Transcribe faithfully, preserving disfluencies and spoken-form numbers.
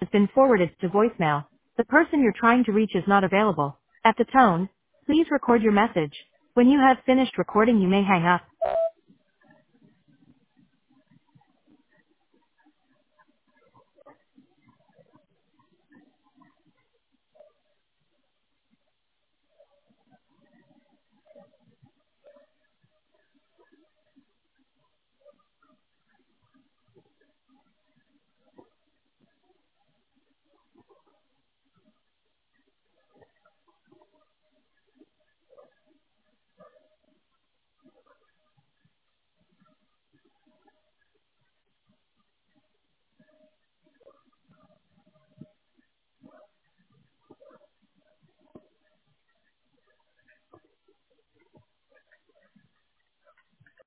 been forwarded to voicemail. The person you're trying to reach is not available. At the tone, please record your message. When you have finished recording, you may hang up.